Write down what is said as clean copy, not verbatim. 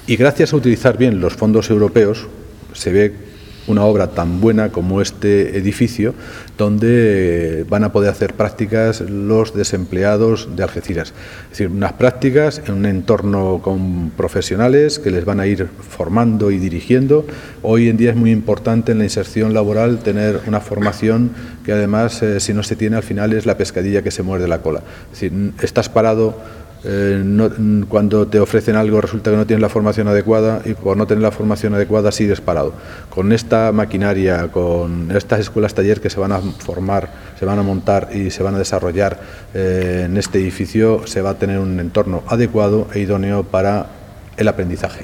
Y gracias a utilizar bien los fondos europeos se ve una obra tan buena como este edificio, donde van a poder hacer prácticas los desempleados de Algeciras. Es decir, unas prácticas en un entorno con profesionales que les van a ir formando y dirigiendo. Hoy en día es muy importante en la inserción laboral tener una formación que además, si no se tiene, al final es la pescadilla que se muerde la cola. Es decir, estás parado. Cuando te ofrecen algo resulta que no tienes la formación adecuada y por no tener la formación adecuada sigues parado. Con esta maquinaria, con estas escuelas taller que se van a formar, se van a montar y se van a desarrollar en este edificio, se va a tener un entorno adecuado e idóneo para el aprendizaje.